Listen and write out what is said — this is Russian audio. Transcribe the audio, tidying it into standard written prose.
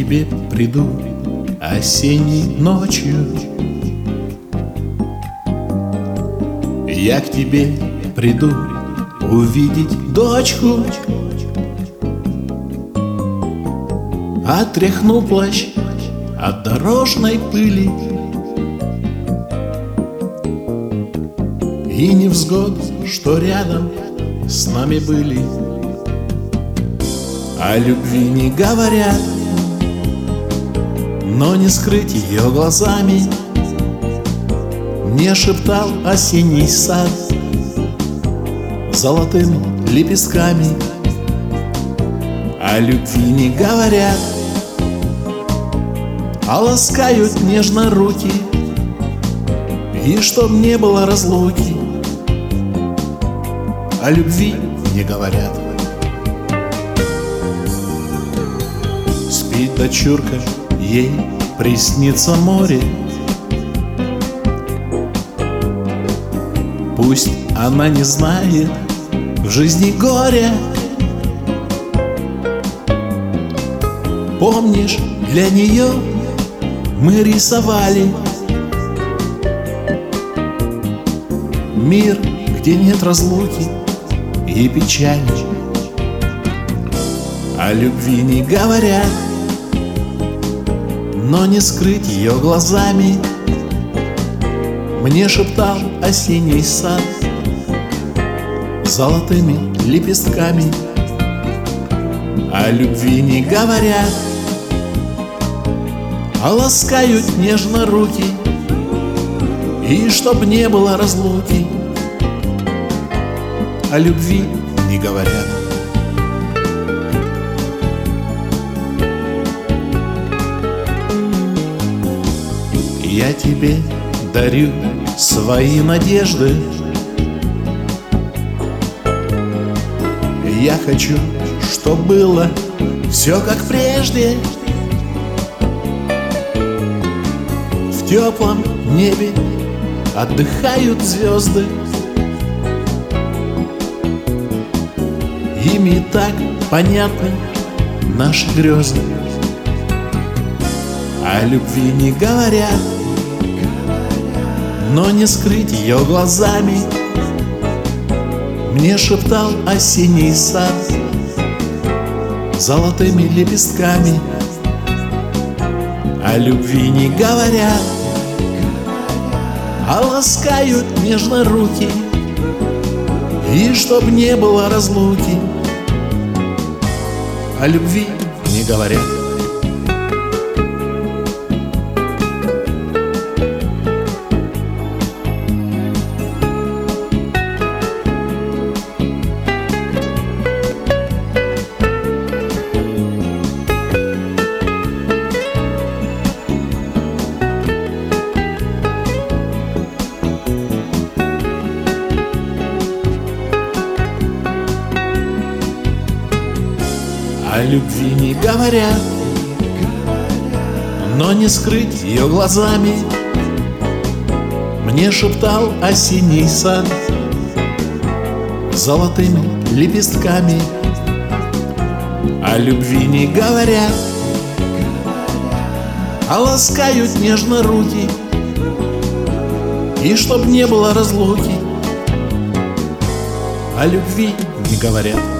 тебе приду осенней ночью. Я к тебе приду увидеть дочку. Отряхну плащ от дорожной пыли и невзгод, что рядом с нами были. О любви не говорят, но не скрыть ее глазами. Мне шептал осенний сад золотыми лепестками. О любви не говорят, а ласкают нежно руки, и чтоб не было разлуки. О любви не говорят. Спит дочурка, ей приснится море. Пусть она не знает в жизни горя. Помнишь, для нее мы рисовали мир, где нет разлуки и печали. О любви не говорят, но не скрыть ее глазами. Мне шептал осенний сад золотыми лепестками. О любви не говорят, а ласкают нежно руки, и чтоб не было разлуки. О любви не говорят. Я тебе дарю свои надежды. Я хочу, чтоб было все как прежде. В теплом небе отдыхают звезды. Ими так понятны наши грезы. О любви не говорят, но не скрыть ее глазами. Мне шептал осенний сад золотыми лепестками. О любви не говорят, а ласкают нежно руки, и чтоб не было разлуки. О любви не говорят. О любви не говорят, но не скрыть ее глазами. Мне шептал осенний сад золотыми лепестками. О любви не говорят, а ласкают нежно руки, и чтоб не было разлуки. О любви не говорят.